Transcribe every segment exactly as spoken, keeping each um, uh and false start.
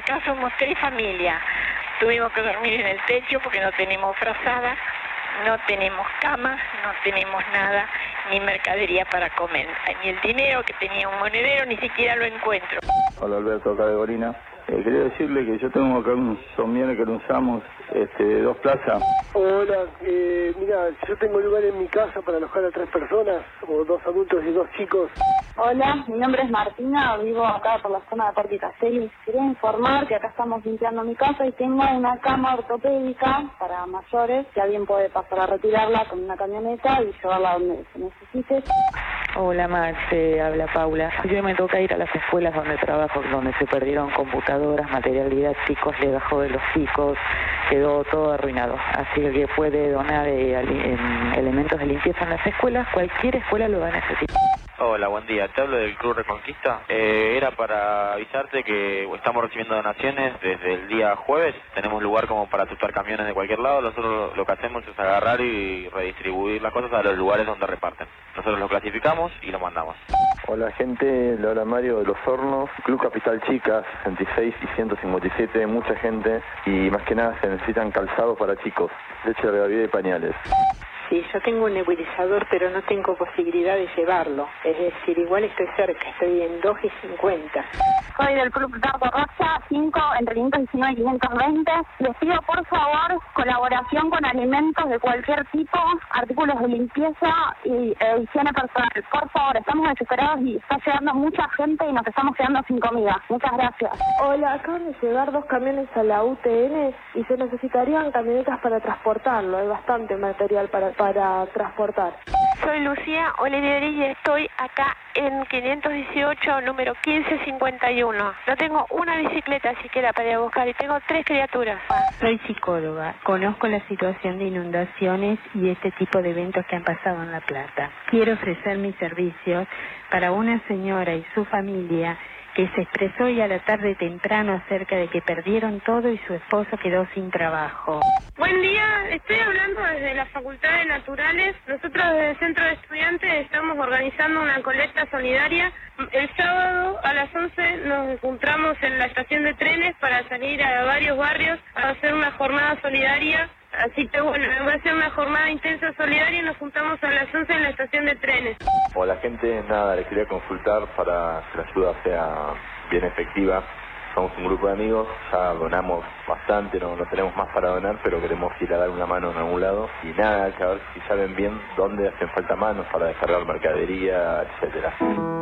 Acá somos tres familias. Tuvimos que dormir en el techo porque no tenemos frazada, no tenemos cama, no tenemos nada, ni mercadería para comer. Ni el dinero que tenía un monedero, ni siquiera lo encuentro. Hola Alberto, acá de Gorina. Eh, quería decirle que yo tengo acá unos somieres que lo usamos, este, dos plazas. Hola, eh, mira, yo tengo lugar en mi casa para alojar a tres personas, o dos adultos y dos chicos. Hola, mi nombre es Martina, vivo acá por la zona de Parque Castelli. Quería informar que acá estamos limpiando mi casa y tengo una cama ortopédica para mayores, que alguien puede pasar a retirarla con una camioneta y llevarla donde se necesite. Hola Max, eh, habla Paula. Yo me toca ir a las escuelas donde trabajo, donde se perdieron computadoras, material didáctico, le bajó de los chicos, quedó todo arruinado. Así que el que puede donar eh, en elementos de limpieza en las escuelas, cualquier escuela lo va a necesitar. Hola, buen día. Te hablo del Club Reconquista. Eh, era para avisarte que estamos recibiendo donaciones desde el día jueves. Tenemos lugar como para tutar camiones de cualquier lado. Nosotros lo que hacemos es agarrar y redistribuir las cosas a los lugares donde reparten. Nosotros lo clasificamos y lo mandamos. Hola gente, le habla Mario de Los Hornos, Club Capital Chicas, sesenta y seis y ciento cincuenta y siete, mucha gente y más que nada se necesitan calzados para chicos, leche de regaviera y pañales. Sí, yo tengo un nebulizador, pero no tengo posibilidad de llevarlo. Es decir, igual estoy cerca, estoy en dos y cincuenta. Soy del Club Ricardo Rocha, cinco, entre quinientos diecinueve y quinientos veinte. Les pido, por favor, colaboración con alimentos de cualquier tipo, artículos de limpieza y eh, higiene personal. Por favor, estamos desesperados y está llegando mucha gente y nos estamos quedando sin comida. Muchas gracias. Hola, acaban de llegar dos camiones a la U T N y se necesitarían camionetas para transportarlo. Hay bastante material para para transportar. Soy Lucía Olivieri y estoy acá en quinientos dieciocho, número quince cincuenta y uno. No tengo una bicicleta siquiera para ir a buscar y tengo tres criaturas. Soy psicóloga, conozco la situación de inundaciones y este tipo de eventos que han pasado en La Plata. Quiero ofrecer mis servicios para una señora y su familia que se expresó hoy a la tarde temprano acerca de que perdieron todo y su esposo quedó sin trabajo. Buen día, estoy hablando desde la Facultad de Naturales. Nosotros desde el Centro de Estudiantes estamos organizando una colecta solidaria. El sábado a las once nos encontramos en la estación de trenes para salir a varios barrios a hacer una jornada solidaria. Así que bueno, va a ser una jornada intensa solidaria y nos juntamos a las once en la estación de trenes. Hola gente, nada, les quería consultar para que la ayuda sea bien efectiva. Somos un grupo de amigos, ya donamos bastante, no, no tenemos más para donar, pero queremos ir a dar una mano en algún lado. Y nada, hay que ver si saben bien dónde hacen falta manos para descargar mercadería, etcétera.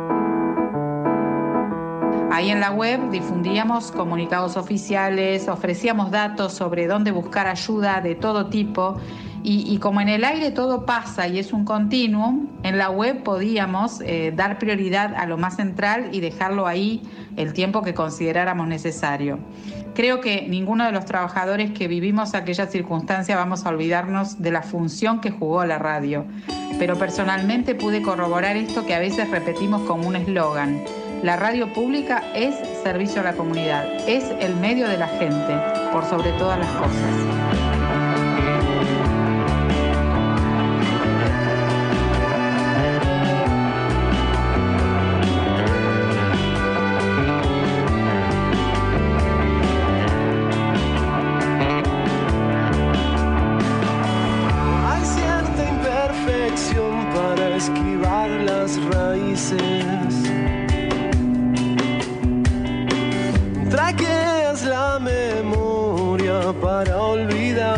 Ahí en la web difundíamos comunicados oficiales, ofrecíamos datos sobre dónde buscar ayuda de todo tipo y, y como en el aire todo pasa y es un continuum, en la web podíamos eh, dar prioridad a lo más central y dejarlo ahí el tiempo que consideráramos necesario. Creo que ninguno de los trabajadores que vivimos aquella circunstancia vamos a olvidarnos de la función que jugó la radio, pero personalmente pude corroborar esto que a veces repetimos como un eslogan. La radio pública es servicio a la comunidad, es el medio de la gente, por sobre todas las cosas. Hay cierta imperfección para esquivar las raíces. Traqueas la memoria para olvidar.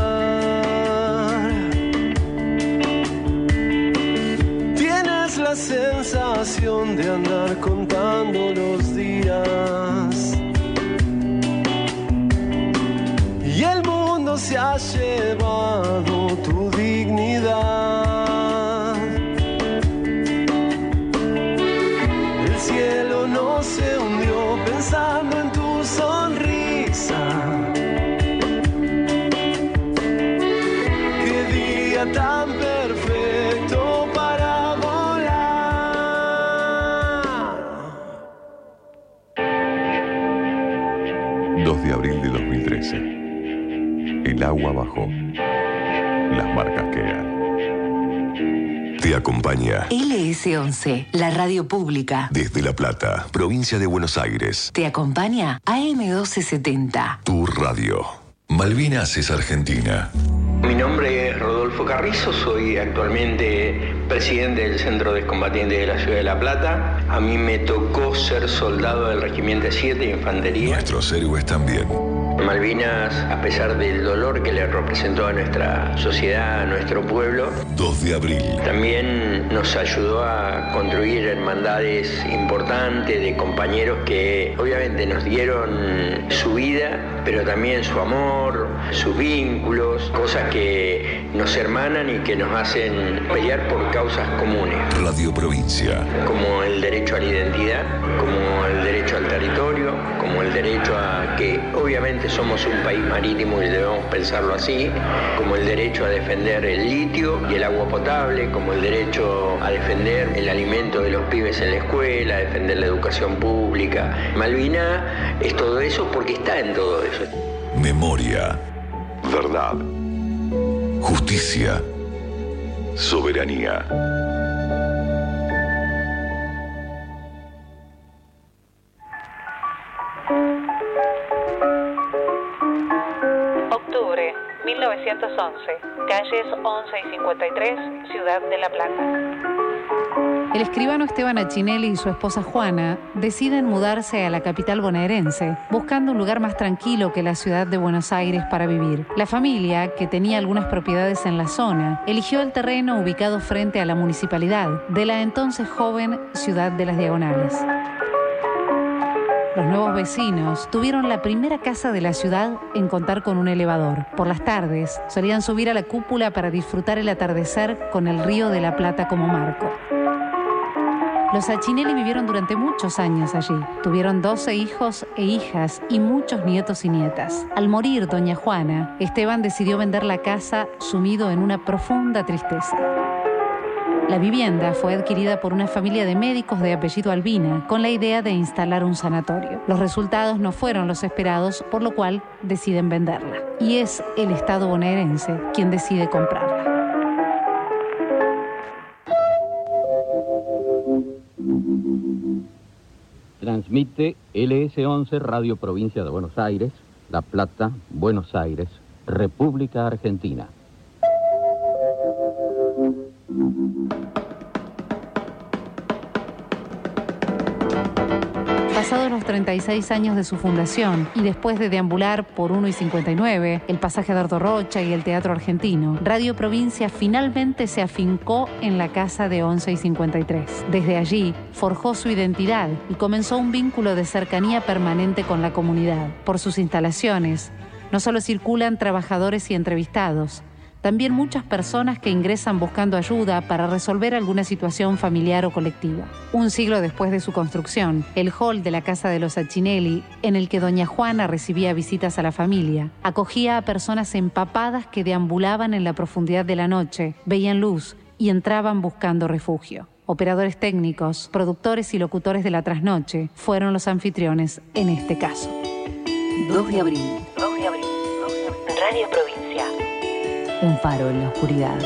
Tienes la sensación de andar contando los días. Y el mundo se ha llevado tu dignidad. El cielo no se hundió pensando en tu sonrisa. Qué día tan perfecto para volar. dos de abril de dos mil trece. El agua bajó. Las marcas quedan. Te acompaña L S once, la radio pública. desde La Plata, provincia de Buenos Aires. Te acompaña A M doce setenta. Tu radio. Malvinas es Argentina. Mi nombre es Rodolfo Carrizo, soy actualmente presidente del Centro de Excombatientes de la Ciudad de La Plata. A mí me tocó ser soldado del Regimiento siete de Infantería. Nuestros héroes también. Malvinas, a pesar del dolor que le representó a nuestra sociedad, a nuestro pueblo, dos de abril. También nos ayudó a construir hermandades importantes de compañeros que obviamente nos dieron su vida, pero también su amor, sus vínculos, cosas que nos hermanan y que nos hacen pelear por causas comunes. Radio Provincia. Como el derecho a la identidad, como el derecho al territorio, como el derecho a que obviamente somos un país marítimo y debemos pensarlo así, como el derecho a defender el litio y el agua potable, como el derecho a defender el alimento de los pibes en la escuela, a defender la educación pública. Malvina es todo eso porque está en todo eso. Memoria. Verdad. Justicia. Soberanía. Octubre mil novecientos once, calles once y cincuenta y tres, Ciudad de La Plata. El escribano Esteban Achinelli y su esposa Juana deciden mudarse a la capital bonaerense, buscando un lugar más tranquilo que la ciudad de Buenos Aires para vivir. La familia, que tenía algunas propiedades en la zona, eligió el terreno ubicado frente a la municipalidad de la entonces joven Ciudad de las Diagonales. Los nuevos vecinos tuvieron la primera casa de la ciudad en contar con un elevador. Por las tardes solían subir a la cúpula para disfrutar el atardecer con el río de la Plata como marco. Los Achinelli vivieron durante muchos años allí. Tuvieron doce hijos e hijas y muchos nietos y nietas. Al morir doña Juana, Esteban decidió vender la casa sumido en una profunda tristeza. La vivienda fue adquirida por una familia de médicos de apellido Albina con la idea de instalar un sanatorio. Los resultados no fueron los esperados, por lo cual deciden venderla. Y es el Estado bonaerense quien decide comprarla. Transmite L S once Radio Provincia de Buenos Aires, La Plata, Buenos Aires, República Argentina. Pasados los treinta y seis años de su fundación y después de deambular por uno y cincuenta y nueve, el pasaje Dardo Rocha y el Teatro Argentino, Radio Provincia finalmente se afincó en la casa de once y cincuenta y tres. Desde allí forjó su identidad y comenzó un vínculo de cercanía permanente con la comunidad. Por sus instalaciones no solo circulan trabajadores y entrevistados, también muchas personas que ingresan buscando ayuda para resolver alguna situación familiar o colectiva. Un siglo después de su construcción, el hall de la casa de los Achinelli, en el que doña Juana recibía visitas a la familia, acogía a personas empapadas que deambulaban en la profundidad de la noche, veían luz y entraban buscando refugio. Operadores técnicos, productores y locutores de la trasnoche fueron los anfitriones en este caso. dos de abril. dos de abril. Radio Provincia. Un faro en la oscuridad.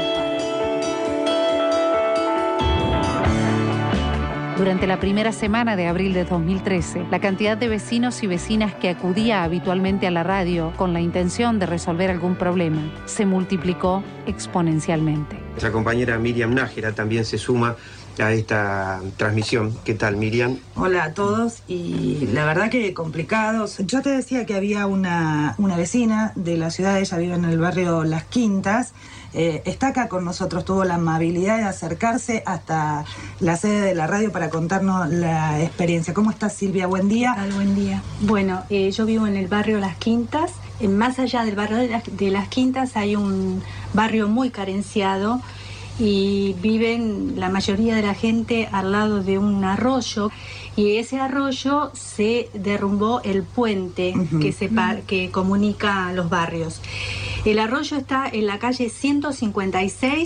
Durante la primera semana de abril de dos mil trece, la cantidad de vecinos y vecinas que acudía habitualmente a la radio con la intención de resolver algún problema se multiplicó exponencialmente. Nuestra compañera Miriam Nájera también se suma a esta transmisión. ¿Qué tal, Miriam? Hola a todos, y la verdad que complicados. Yo te decía que había una, una vecina de la ciudad, ella vive en el barrio Las Quintas, eh, está acá con nosotros, tuvo la amabilidad de acercarse hasta la sede de la radio para contarnos la experiencia. ¿Cómo estás, Silvia? Buen día. ¿Qué tal? Buen día. Bueno, eh, yo vivo en el barrio Las Quintas. Eh, más allá del barrio de las, de Las Quintas hay un barrio muy carenciado, y viven la mayoría de la gente al lado de un arroyo, y ese arroyo se derrumbó el puente uh-huh. que, separa, que comunica los barrios. El arroyo está en la calle ciento cincuenta y seis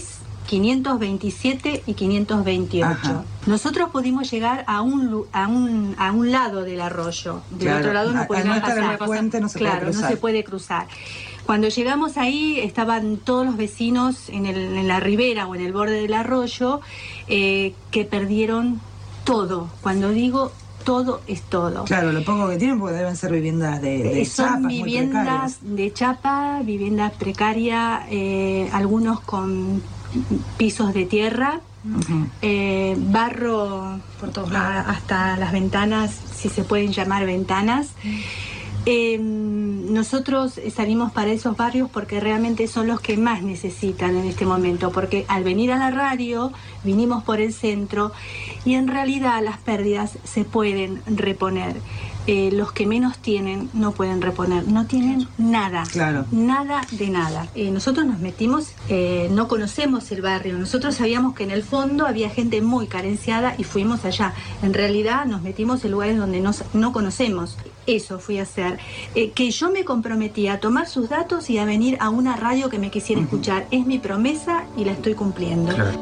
quinientos veintisiete y quinientos veintiocho. Ajá. Nosotros pudimos llegar a un, a un, a un lado del arroyo. Del claro, otro lado no podíamos pasar. En la puente no se claro, puede cruzar. no se puede cruzar. Cuando llegamos ahí estaban todos los vecinos en, el, en la ribera o en el borde del arroyo eh, que perdieron todo. Cuando digo todo es todo. Claro, lo poco que tienen porque deben ser viviendas de, de Son chapas, viviendas de chapa, viviendas precarias, eh, algunos con pisos de tierra, uh-huh. eh, barro por todos lados, hasta las ventanas, si se pueden llamar ventanas. Eh, nosotros salimos para esos barrios porque realmente son los que más necesitan en este momento, porque al venir a la radio vinimos por el centro y en realidad las pérdidas se pueden reponer. Eh, los que menos tienen no pueden reponer, no tienen nada, claro. nada de nada. Eh, nosotros nos metimos, eh, no conocemos el barrio, nosotros sabíamos que en el fondo había gente muy carenciada y fuimos allá. En realidad nos metimos en lugares donde no, no conocemos. Eso fui a hacer. Eh, que yo me comprometí a tomar sus datos y a venir a una radio que me quisiera uh-huh. escuchar. Es mi promesa y la estoy cumpliendo. Claro.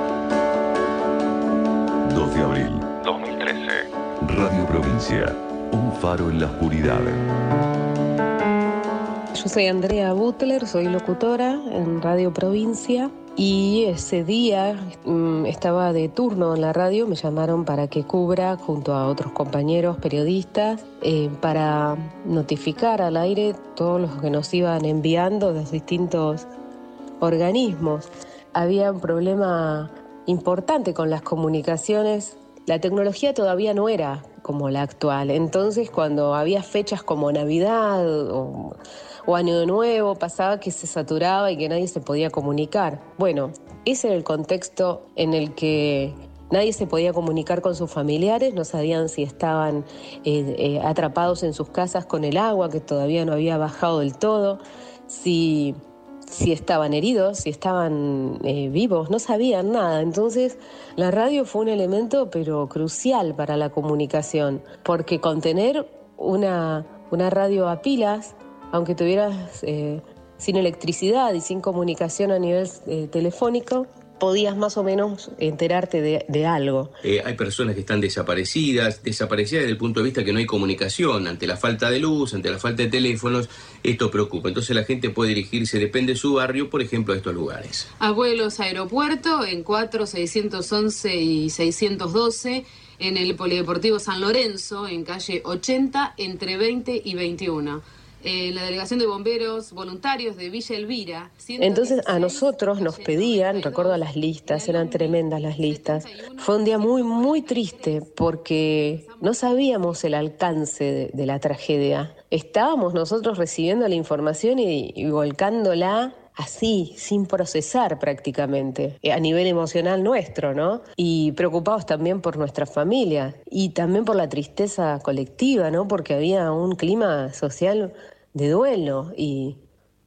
dos de abril dos mil trece. Radio Provincia. Un faro en la oscuridad. Yo soy Andrea Butler, soy locutora en Radio Provincia y ese día mmm, estaba de turno en la radio, me llamaron para que cubra junto a otros compañeros periodistas eh, para notificar al aire todos los que nos iban enviando de los distintos organismos. Había un problema importante con las comunicaciones. La tecnología todavía no era como la actual. Entonces, cuando había fechas como Navidad o, o Año Nuevo, pasaba que se saturaba y que nadie se podía comunicar. Bueno, ese era el contexto en el que nadie se podía comunicar con sus familiares, no sabían si estaban eh, eh, atrapados en sus casas con el agua, que todavía no había bajado del todo, si... si estaban heridos, si estaban eh, vivos, no sabían nada. Entonces la radio fue un elemento pero crucial para la comunicación, porque con tener una, una radio a pilas, aunque tuvieras eh, sin electricidad y sin comunicación a nivel eh, telefónico, podías más o menos enterarte de, de algo. Eh, hay personas que están desaparecidas, desaparecidas desde el punto de vista que no hay comunicación. Ante la falta de luz, ante la falta de teléfonos, esto preocupa. Entonces la gente puede dirigirse, depende de su barrio, por ejemplo, a estos lugares. Abuelos Aeropuerto en cuatro, seiscientos once y seiscientos doce, en el Polideportivo San Lorenzo, en calle ochenta, entre veinte y veintiuno. Eh, la Delegación de Bomberos Voluntarios de Villa Elvira. Entonces a nosotros nos pedían, recuerdo las listas, eran tremendas las listas. Fue un día muy, muy triste porque no sabíamos el alcance de, de la tragedia. Estábamos nosotros recibiendo la información y, y volcándola así, sin procesar prácticamente, a nivel emocional nuestro, ¿no? Y preocupados también por nuestra familia y también por la tristeza colectiva, ¿no? Porque había un clima social de duelo y,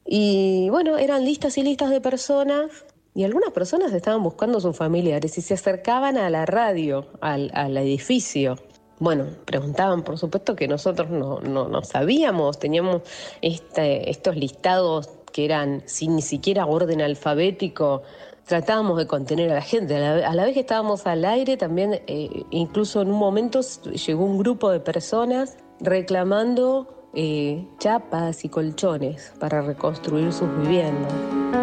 y bueno, eran listas y listas de personas y algunas personas estaban buscando a sus familiares y se acercaban a la radio, al, al edificio. Bueno, preguntaban, por supuesto que nosotros no, no, no sabíamos, teníamos este, estos listados que eran sin ni siquiera orden alfabético, tratábamos de contener a la gente. A la, a la vez que estábamos al aire, también eh, incluso en un momento llegó un grupo de personas reclamando eh, chapas y colchones para reconstruir sus viviendas.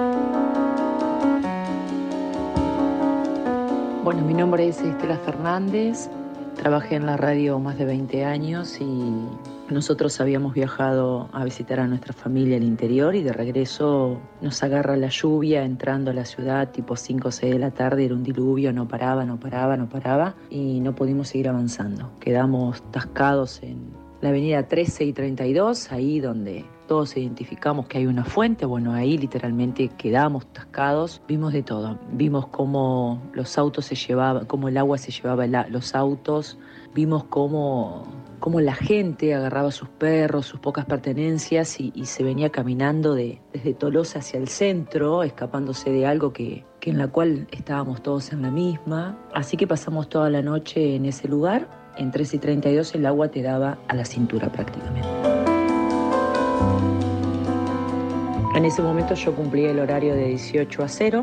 Bueno, mi nombre es Estela Fernández, trabajé en la radio más de veinte años y nosotros habíamos viajado a visitar a nuestra familia al interior y de regreso nos agarra la lluvia entrando a la ciudad tipo cinco o seis de la tarde, era un diluvio, no paraba, no paraba, no paraba y no pudimos seguir avanzando. Quedamos tascados en la avenida trece y treinta y dos, ahí donde todos identificamos que hay una fuente, bueno, ahí literalmente quedamos tascados, vimos de todo, vimos cómo los autos se llevaban, cómo el agua se llevaba la, los autos, vimos cómo... cómo la gente agarraba sus perros, sus pocas pertenencias y, y se venía caminando de, desde Tolosa hacia el centro, escapándose de algo que, que en la cual estábamos todos en la misma. Así que pasamos toda la noche en ese lugar. En trece y treinta y dos el agua te daba a la cintura prácticamente. En ese momento yo cumplí el horario de dieciocho a cero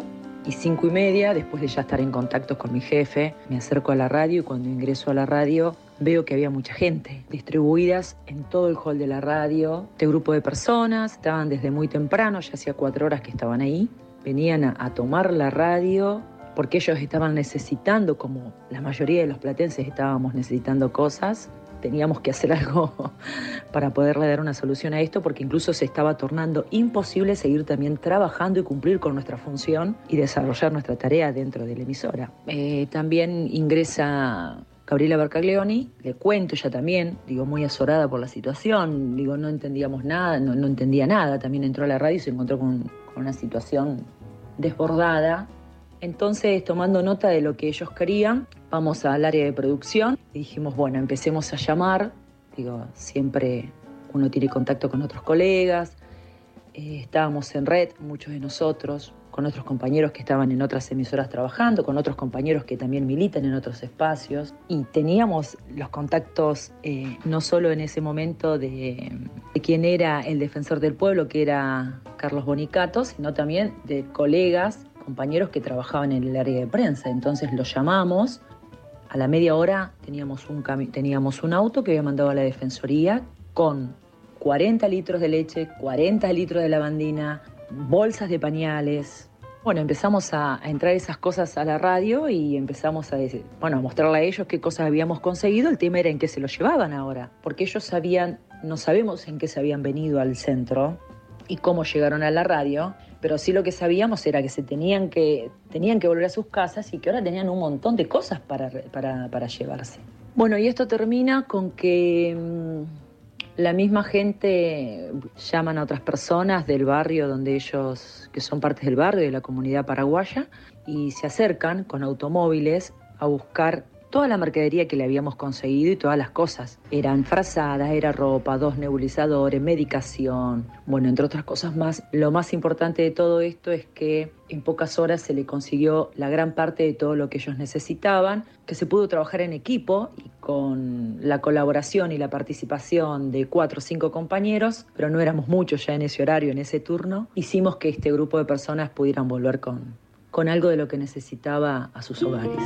y cinco y media, después de ya estar en contacto con mi jefe, me acerco a la radio y cuando ingreso a la radio veo que había mucha gente distribuidas en todo el hall de la radio. Este grupo de personas estaban desde muy temprano, ya hacía cuatro horas que estaban ahí, venían a, a tomar la radio porque ellos estaban necesitando, como la mayoría de los platenses estábamos necesitando cosas. Teníamos que hacer algo para poderle dar una solución a esto, porque incluso se estaba tornando imposible seguir también trabajando y cumplir con nuestra función y desarrollar nuestra tarea dentro de la emisora. Eh, también ingresa Gabriela Barcaglioni, le cuento ya también, digo, muy azorada por la situación, digo, no entendíamos nada, no, no entendía nada, también entró a la radio y se encontró con, con una situación desbordada. Entonces, tomando nota de lo que ellos querían, vamos al área de producción y dijimos, bueno, empecemos a llamar. Digo, siempre uno tiene contacto con otros colegas. Eh, estábamos en red, muchos de nosotros, con otros compañeros que estaban en otras emisoras trabajando, con otros compañeros que también militan en otros espacios. Y teníamos los contactos, eh, no solo en ese momento de, de quién era el defensor del pueblo, que era Carlos Bonicato, sino también de colegas, compañeros que trabajaban en el área de prensa. Entonces los llamamos, a la media hora teníamos un, cami- teníamos un auto que había mandado a la Defensoría con cuarenta litros de leche, cuarenta litros de lavandina, bolsas de pañales. Bueno, empezamos a, a entrar esas cosas a la radio y empezamos a, decir, bueno, a mostrarle a ellos qué cosas habíamos conseguido. El tema era en qué se los llevaban ahora, porque ellos sabían, no sabemos en qué se habían venido al centro y cómo llegaron a la radio, pero sí lo que sabíamos era que se tenían que, tenían que volver a sus casas y que ahora tenían un montón de cosas para, para, para llevarse. Bueno, y esto termina con que mmm, la misma gente llaman a otras personas del barrio donde ellos, que son partes del barrio, de la comunidad paraguaya, y se acercan con automóviles a buscar toda la mercadería que le habíamos conseguido y todas las cosas. Eran frazadas, era ropa, dos nebulizadores, medicación, bueno, entre otras cosas más. Lo más importante de todo esto es que en pocas horas se le consiguió la gran parte de todo lo que ellos necesitaban, que se pudo trabajar en equipo y con la colaboración y la participación de cuatro o cinco compañeros, pero no éramos muchos ya en ese horario, en ese turno, hicimos que este grupo de personas pudieran volver con, con algo de lo que necesitaba a sus hogares.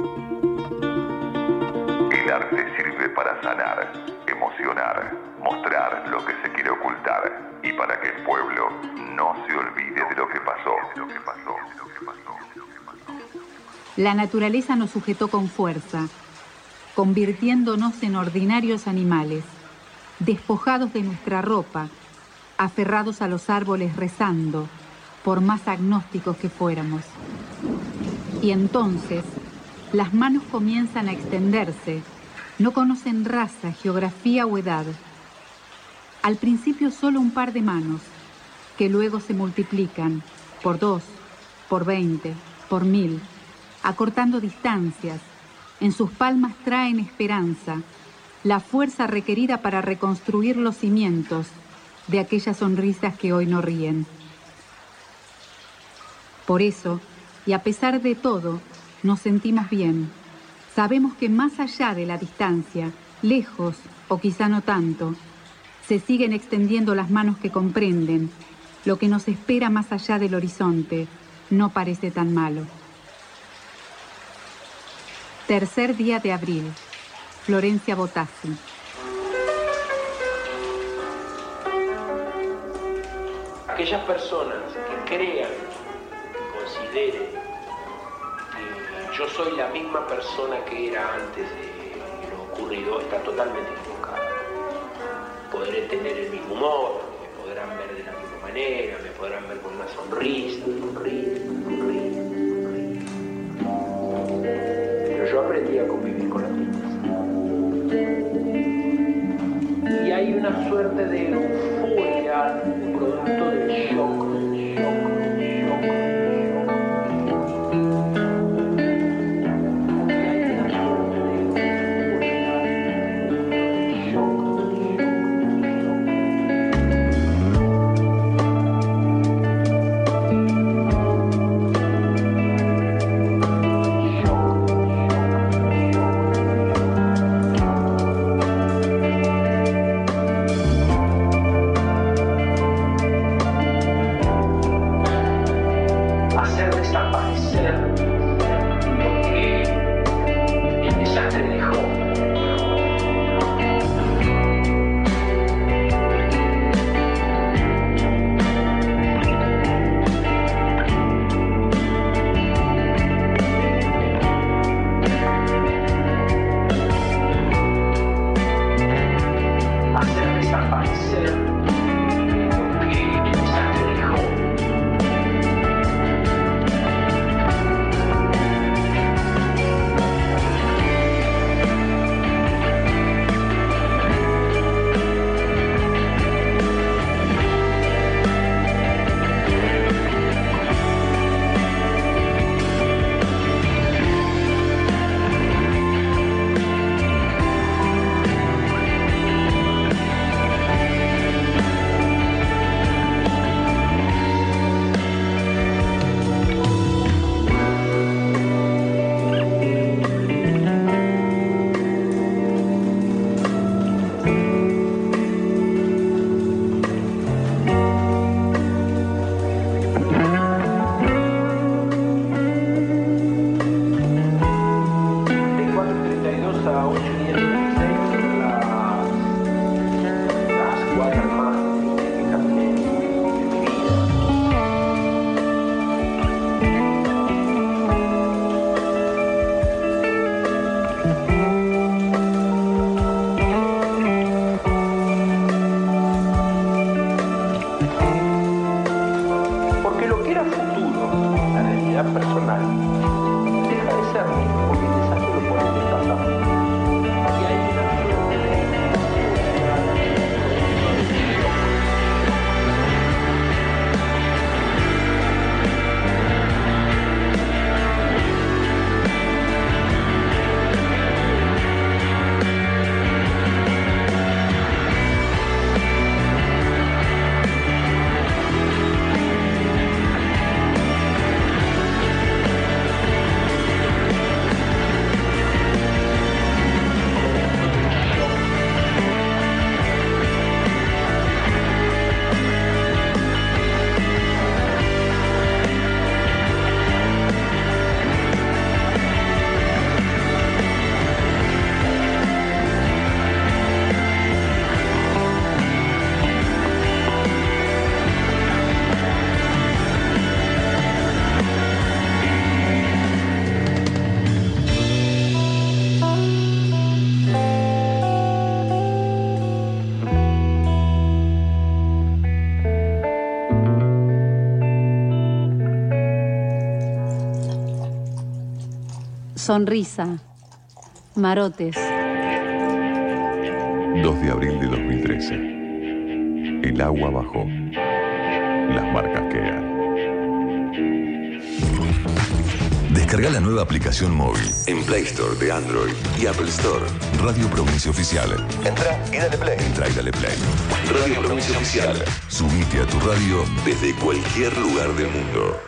El arte sirve para sanar, emocionar, mostrar lo que se quiere ocultar y para que el pueblo no se olvide de lo que pasó, de lo que pasó, de lo que pasó, de lo que pasó. La naturaleza nos sujetó con fuerza, convirtiéndonos en ordinarios animales, despojados de nuestra ropa, aferrados a los árboles rezando, por más agnósticos que fuéramos. Y entonces, las manos comienzan a extenderse, no conocen raza, geografía o edad. Al principio solo un par de manos, que luego se multiplican por dos, por veinte, por mil, acortando distancias. En sus palmas traen esperanza, la fuerza requerida para reconstruir los cimientos de aquellas sonrisas que hoy no ríen. Por eso, y a pesar de todo, nos sentimos bien. Sabemos que más allá de la distancia, lejos o quizá no tanto, se siguen extendiendo las manos que comprenden. Lo que nos espera más allá del horizonte no parece tan malo. Tercer día de abril. Florencia Botassi. Aquellas personas que crean, que consideren que yo soy la misma persona que era antes de lo ocurrido, está totalmente equivocada. Podré tener el mismo humor, me podrán ver de la misma manera, me podrán ver con una sonrisa, sonrisa, sonrisa, sonrisa. Pero yo aprendí a convivir con la tristeza. Y hay una suerte de euforia producto del shock, del shock, del shock, del shock. Sonrisa. Marotes. dos de abril de dos mil trece. El agua bajó. Las marcas quedan. Descarga la nueva aplicación móvil en Play Store de Android y Apple Store. Radio Provincia Oficial. Entra y dale play. Entra y dale play. Radio Provincia Oficial. Subite a tu radio desde cualquier lugar del mundo.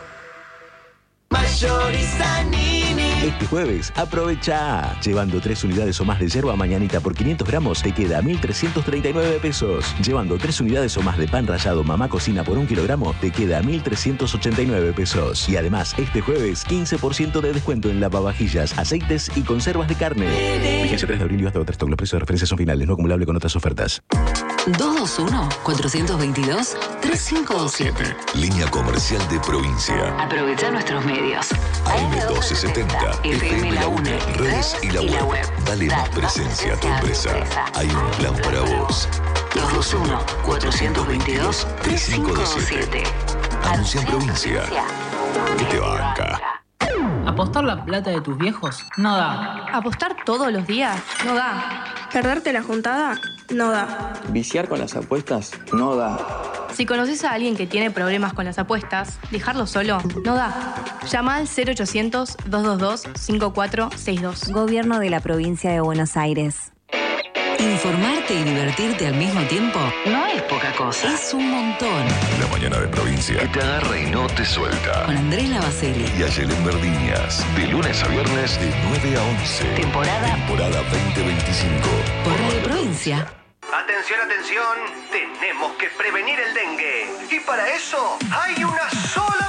Mayorista Nini. Este jueves, aprovecha. Llevando tres unidades o más de yerba mañanita por quinientos gramos, te queda mil trescientos treinta y nueve pesos. Llevando tres unidades o más de pan rallado Mamá Cocina por un kilogramo, te queda mil trescientos ochenta y nueve pesos. Y además, este jueves, quince por ciento de descuento en lavavajillas, aceites y conservas de carne. Vigencia tres de abril y hasta otras stock. Los precios de referencia son finales, no acumulable con otras ofertas. dos dos uno, cuatro dos dos, tres cinco dos siete. Línea comercial de provincia. Aprovecha nuestros medios. A M doce setenta, F M La UNE, redes y la web. Dale más presencia a tu empresa. Hay un plan para vos. dos dos uno, cuatro dos dos, tres cinco dos siete. Anuncia en provincia. ¿Qué te banca? ¿Apostar la plata de tus viejos? No da. ¿Apostar todos los días? No da. ¿Perderte la juntada? No da. ¿Viciar con las apuestas? No da. Si conoces a alguien que tiene problemas con las apuestas, dejarlo solo no da. Llama al cero ochocientos, dos dos dos, cinco cuatro seis dos. Gobierno de la Provincia de Buenos Aires. Informarte y divertirte al mismo tiempo no es poca cosa. Es un montón. La mañana de provincia que te agarra y no te suelta. Con Andrés Lavaceri y Ayelen Verdiñas. De lunes a viernes de nueve a once. Temporada. Temporada veinte veinticinco. Por Radio Provincia. Atención, atención. Tenemos que prevenir el dengue. Y para eso hay una sola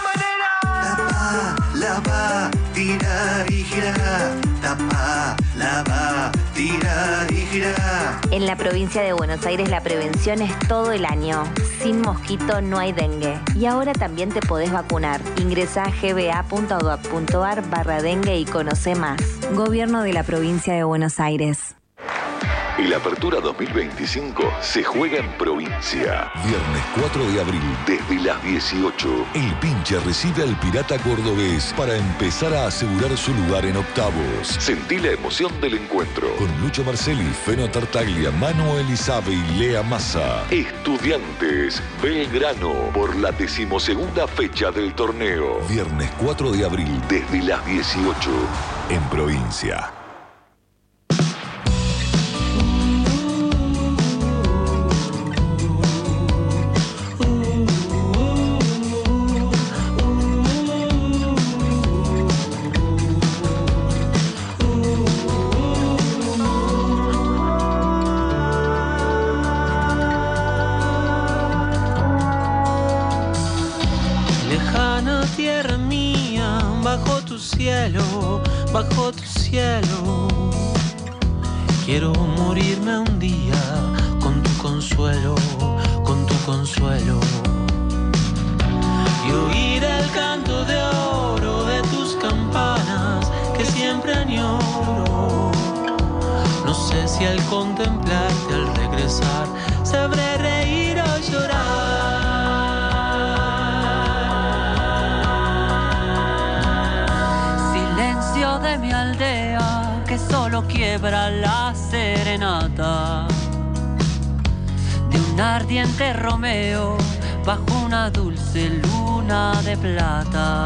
manera. Tapa, lava, tirar y girar. Tapa, lava, tirar y girar. En la provincia de Buenos Aires la prevención es todo el año. Sin mosquito no hay dengue. Y ahora también te podés vacunar. Ingresa a gba.gov.ar barra dengue y conoce más. Gobierno de la provincia de Buenos Aires. El Apertura dos mil veinticinco se juega en provincia. Viernes cuatro de abril, desde las dieciocho. El Pincha recibe al Pirata Cordobés para empezar a asegurar su lugar en octavos. Sentí la emoción del encuentro. Con Lucho Marcelli, Feno Tartaglia, Manu Elizabe y Lea Massa. Estudiantes, Belgrano, por la decimosegunda fecha del torneo. Viernes cuatro de abril, desde las dieciocho, en provincia. Bajo tu cielo, quiero morirme un día con tu consuelo, con tu consuelo. Y oír el canto de oro de tus campanas que siempre añoro. No sé si al contemplarte al regresar sabré reír o llorar. De mi aldea que solo quiebra la serenata de un ardiente Romeo bajo una dulce luna de plata.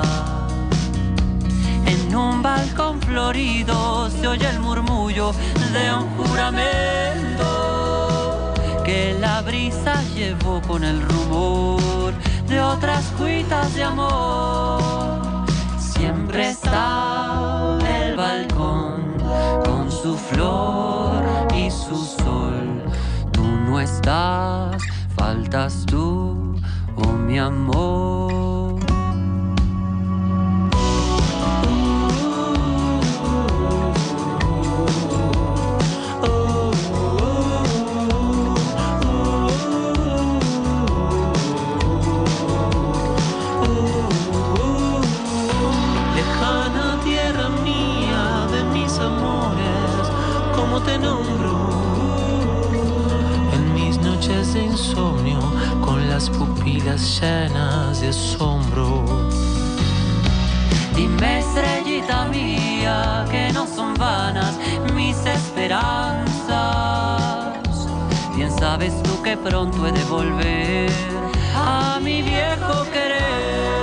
En un balcón florido se oye el murmullo de un juramento que la brisa llevó con el rumor de otras cuitas de amor. Siempre está el balcón con su flor y su sol. Tú no estás, faltas tú, oh mi amor. Te nombro en mis noches de insomnio con las pupilas llenas de asombro. Dime, estrellita mía, que no son vanas mis esperanzas. Bien sabes tú que pronto he de volver a mi viejo querer.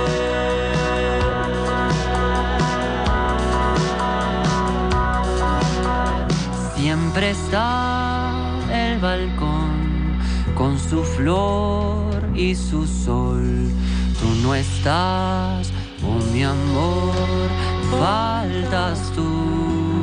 Siempre está el balcón con su flor y su sol. Tú no estás, oh mi amor, faltas tú.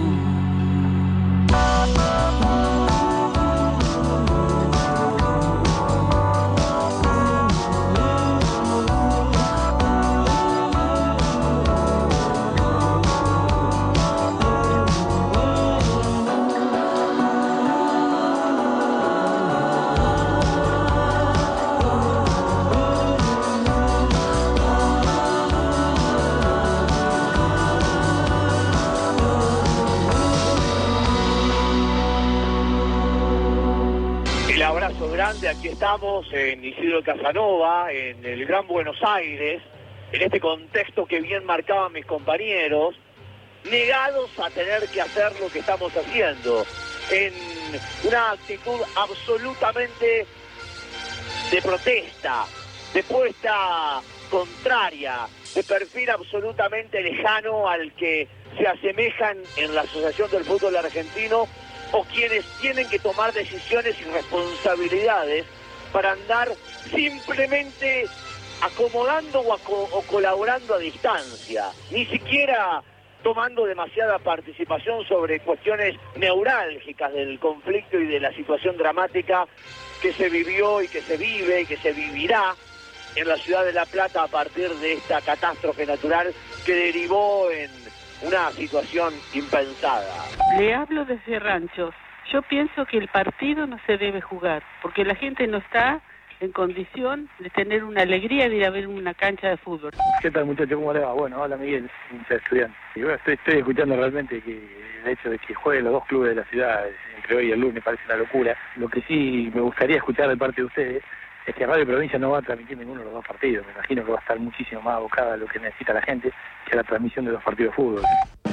Grande, aquí estamos en Isidro Casanova, en el Gran Buenos Aires, en este contexto que bien marcaban mis compañeros, negados a tener que hacer lo que estamos haciendo, en una actitud absolutamente de protesta, de puesta contraria, de perfil absolutamente lejano al que se asemejan en la Asociación del Fútbol Argentino o quienes tienen que tomar decisiones y responsabilidades para andar simplemente acomodando o, aco o colaborando a distancia, ni siquiera tomando demasiada participación sobre cuestiones neurálgicas del conflicto y de la situación dramática que se vivió y que se vive y que se vivirá en la ciudad de La Plata a partir de esta catástrofe natural que derivó en una situación impensada. Le hablo desde Ranchos. Yo pienso que el partido no se debe jugar, porque la gente no está en condición de tener una alegría de ir a ver una cancha de fútbol. ¿Qué tal, muchacho? ¿Cómo le va? Bueno, hola Miguel, hincha de Estudiantes. Y bueno, estoy, estoy escuchando realmente que el hecho de que jueguen los dos clubes de la ciudad entre hoy y el lunes me parece una locura. Lo que sí me gustaría escuchar de parte de ustedes es que Radio Provincia no va a transmitir ninguno de los dos partidos. Me imagino que va a estar muchísimo más abocada a lo que necesita la gente que a la transmisión de los partidos de fútbol.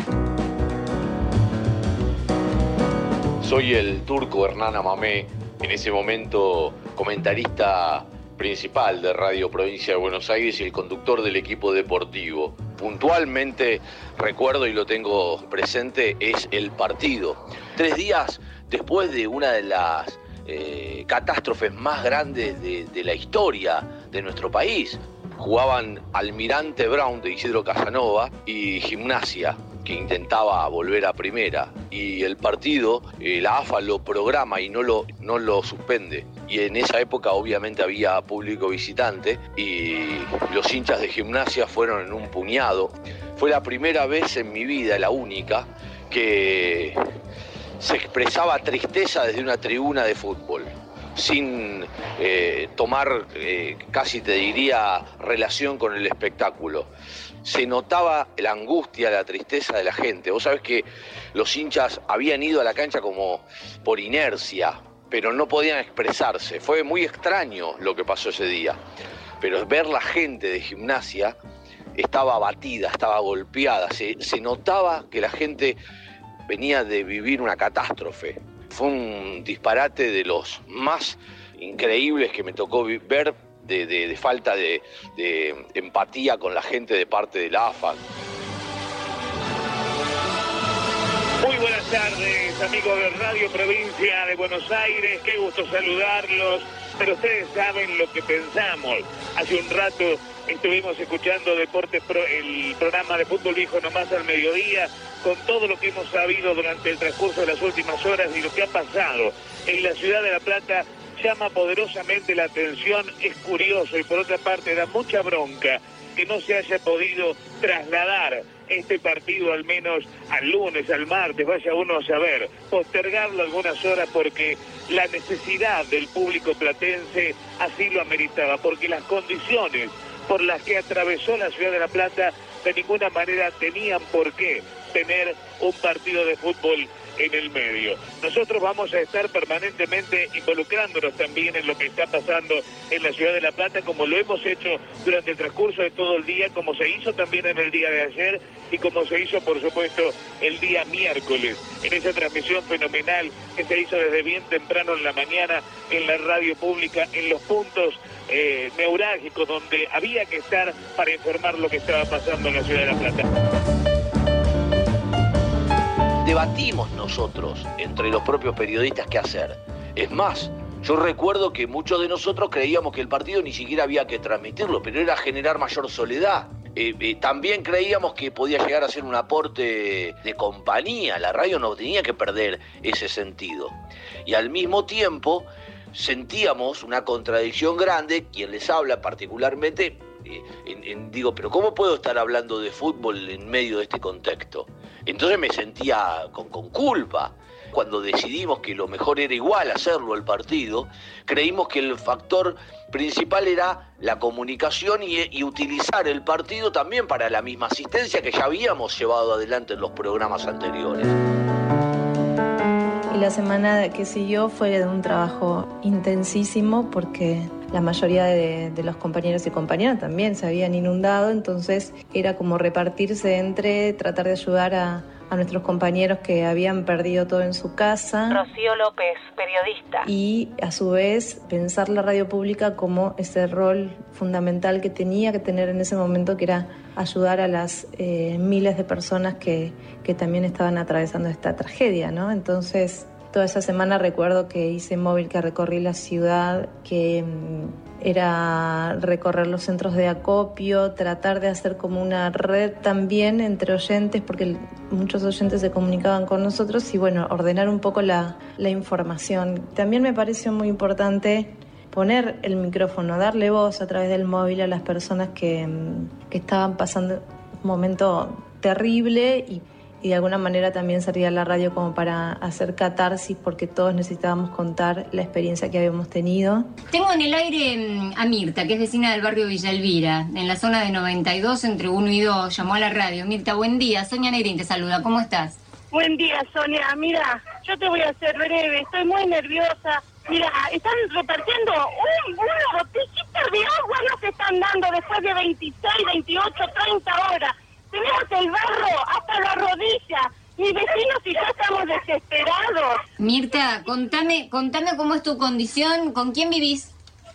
Soy el turco Hernán Amamé, en ese momento comentarista principal de Radio Provincia de Buenos Aires y el conductor del equipo deportivo. Puntualmente recuerdo y lo tengo presente es el partido. Tres días después de una de las eh, catástrofes más grandes de, de la historia de nuestro país. Jugaban Almirante Brown de Isidro Casanova y Gimnasia, que intentaba volver a primera, y el partido, eh, la A F A lo programa y no lo, no lo suspende. Y en esa época obviamente había público visitante y los hinchas de Gimnasia fueron en un puñado. Fue la primera vez en mi vida, la única, que se expresaba tristeza desde una tribuna de fútbol, sin eh, tomar, eh, casi te diría, relación con el espectáculo. Se notaba la angustia, la tristeza de la gente. Vos sabés que los hinchas habían ido a la cancha como por inercia, pero no podían expresarse. Fue muy extraño lo que pasó ese día. Pero ver la gente de Gimnasia estaba abatida, estaba golpeada. Se, se notaba que la gente venía de vivir una catástrofe. Fue un disparate de los más increíbles que me tocó ver. De, de, de falta de, de empatía con la gente de parte de la A F A. Muy buenas tardes, amigos de Radio Provincia de Buenos Aires, qué gusto saludarlos, pero ustedes saben lo que pensamos. Hace un rato estuvimos escuchando Deportes Pro, el programa de Fútbol Viejo nomás al mediodía, con todo lo que hemos sabido durante el transcurso de las últimas horas y lo que ha pasado en la ciudad de La Plata. Llama poderosamente la atención, es curioso y por otra parte da mucha bronca que no se haya podido trasladar este partido al menos al lunes, al martes, vaya uno a saber, postergarlo algunas horas porque la necesidad del público platense así lo ameritaba, porque las condiciones por las que atravesó la ciudad de La Plata de ninguna manera tenían por qué tener un partido de fútbol en el medio. Nosotros vamos a estar permanentemente involucrándonos también en lo que está pasando en la ciudad de La Plata, como lo hemos hecho durante el transcurso de todo el día, como se hizo también en el día de ayer y como se hizo, por supuesto, el día miércoles, en esa transmisión fenomenal que se hizo desde bien temprano en la mañana en la radio pública, en los puntos eh, neurálgicos donde había que estar para informar lo que estaba pasando en la ciudad de La Plata. Debatimos nosotros, entre los propios periodistas, qué hacer. Es más, yo recuerdo que muchos de nosotros creíamos que el partido ni siquiera había que transmitirlo, pero era generar mayor soledad. Eh, eh, también creíamos que podía llegar a ser un aporte de compañía. La radio no tenía que perder ese sentido. Y al mismo tiempo sentíamos una contradicción grande, quien les habla particularmente, eh, en, en, digo, pero ¿cómo puedo estar hablando de fútbol en medio de este contexto? Entonces me sentía con, con culpa. Cuando decidimos que lo mejor era igual hacerlo el partido, creímos que el factor principal era la comunicación y, y utilizar el partido también para la misma asistencia que ya habíamos llevado adelante en los programas anteriores. Y la semana que siguió fue de un trabajo intensísimo porque la mayoría de, de los compañeros y compañeras también se habían inundado, entonces era como repartirse entre tratar de ayudar a, a nuestros compañeros que habían perdido todo en su casa. Rocío López, periodista. Y a su vez pensar la radio pública como ese rol fundamental que tenía que tener en ese momento, que era ayudar a las eh, miles de personas que, que también estaban atravesando esta tragedia, ¿no? Entonces, toda esa semana recuerdo que hice móvil, que recorrí la ciudad, que era recorrer los centros de acopio, tratar de hacer como una red también entre oyentes, porque muchos oyentes se comunicaban con nosotros, y bueno, ordenar un poco la, la información. También me pareció muy importante poner el micrófono, darle voz a través del móvil a las personas que, que estaban pasando un momento terrible, y y de alguna manera también servía la radio como para hacer catarsis, porque todos necesitábamos contar la experiencia que habíamos tenido. Tengo en el aire a Mirta, que es vecina del barrio Villa Elvira, en la zona de noventa y dos, entre uno y dos, llamó a la radio. Mirta, buen día. Sonia Negrín te saluda, ¿cómo estás? Buen día, Sonia. Mira, yo te voy a hacer breve, estoy muy nerviosa. Mira, están repartiendo un, una botellita de agua, nos están dando después de veintiséis, veintiocho, treinta horas. Tenemos el barro hasta la rodilla. Mis vecinos y yo estamos desesperados. Mirta, contame, contame cómo es tu condición, ¿con quién vivís?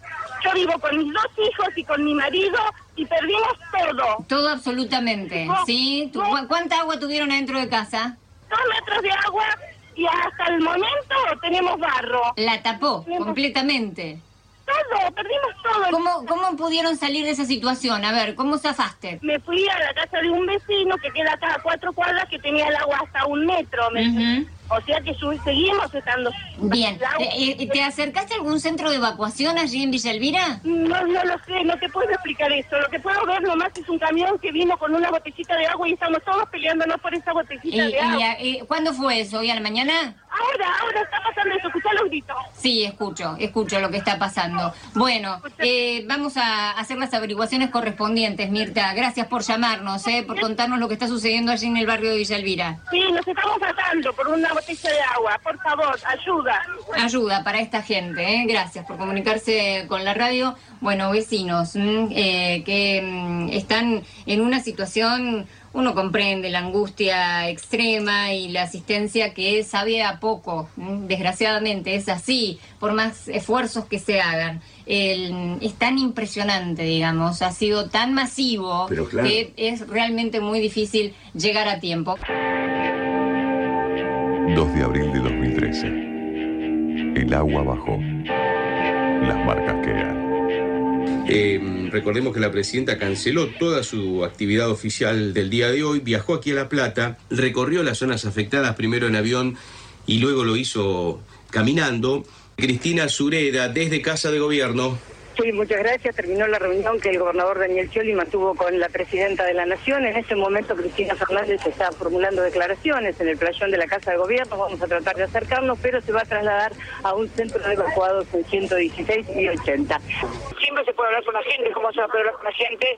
Yo vivo con mis dos hijos y con mi marido y perdimos todo. Todo absolutamente, no, ¿sí? ¿Tú, no. ¿Cuánta agua tuvieron adentro de casa? Dos metros de agua y hasta el momento tenemos barro. La tapó tenemos... completamente. Todo, perdimos todo. ¿Cómo, ¿Cómo pudieron salir de esa situación? A ver, ¿cómo zafaste? Me fui a la casa de un vecino que queda acá a cuatro cuadras, que tenía el agua hasta un metro. Me uh-huh. O sea que seguimos estando... Bien. ¿Te, ¿Te acercaste a algún centro de evacuación allí en Villa Elvira? No, no lo sé, no te puedo explicar eso. Lo que puedo ver nomás es un camión que vino con una botellita de agua y estamos todos peleándonos por esa botellita y, de agua. Y, y, ¿Cuándo fue eso? ¿Hoy a la mañana? Ahora, ahora está pasando eso. ¿Escuchá los gritos? Sí, escucho, escucho lo que está pasando. Bueno, eh, vamos a hacer las averiguaciones correspondientes, Mirta. Gracias por llamarnos, eh, por contarnos lo que está sucediendo allí en el barrio de Villa Elvira. Sí, nos estamos matando por una botella de agua. Por favor, ayuda. Ayuda para esta gente, ¿eh? Gracias por comunicarse con la radio. Bueno, vecinos eh, que mm, están en una situación... Uno comprende la angustia extrema y la asistencia que sabe a poco. Desgraciadamente es así, por más esfuerzos que se hagan. El, es tan impresionante, digamos, ha sido tan masivo, pero claro, que es realmente muy difícil llegar a tiempo. dos de abril de dos mil trece. El agua bajó. Las marcas quedan. Eh, recordemos que la presidenta canceló toda su actividad oficial del día de hoy, viajó aquí a La Plata, recorrió las zonas afectadas primero en avión y luego lo hizo caminando. Cristina Sureda, desde Casa de Gobierno. Sí, muchas gracias. Terminó la reunión que el gobernador Daniel Scioli mantuvo con la presidenta de la Nación. En este momento Cristina Fernández está formulando declaraciones en el playón de la Casa de Gobierno. Vamos a tratar de acercarnos, pero se va a trasladar a un centro de evacuados en ciento dieciséis y ochenta. Siempre se puede hablar con la gente, cómo se va a poder hablar con la gente.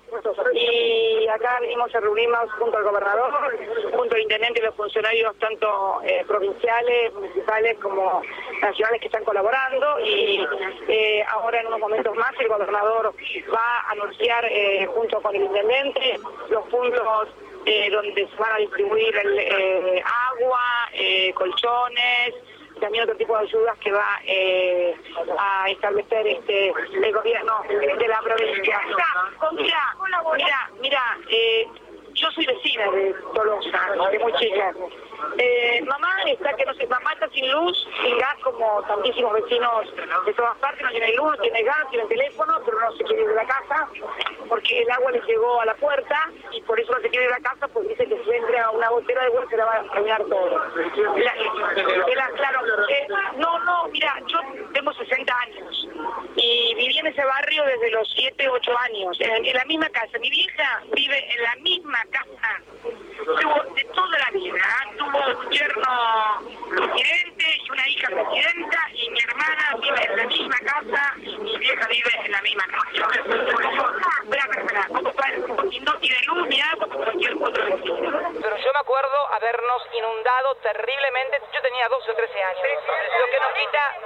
Y acá venimos a reunirnos junto al gobernador, junto al intendente y los funcionarios tanto eh, provinciales, municipales como nacionales que están colaborando. Y eh, ahora en unos momentos más el gobernador va a anunciar eh, junto con el intendente los puntos eh, donde se van a distribuir el, eh, agua, eh, colchones, también otro tipo de ayudas que va eh, a establecer este el gobierno de la provincia. Mira, mira, mira, eh, yo soy vecina de Tolosa, de muy chica. Eh, mamá está que no sé, mamá está sin luz, sin gas, como tantísimos vecinos de todas partes, no tiene luz, no tiene gas, tiene teléfono, pero no se quiere ir de la casa porque el agua les llegó a la puerta y por eso no se quiere ir de la casa, porque dice que si entra una botella de agua se la va a arruinar todo. La, la, claro, eh, no, no, mira, yo tengo sesenta años y viví en ese barrio desde los siete, ocho años, en, en la misma casa. Mi vieja vive en la misma casa, tuvo de toda la vida, ¿eh? Tuvo un yerno presidente y una hija presidenta, y mi hermana vive en la misma casa y mi vieja vive en la misma casa. Espera, espera, espera, y no tiene luz ni agua como cualquier otro vecino. Pero yo me acuerdo habernos inundado terriblemente, yo tenía doce o trece años, lo que nos quita,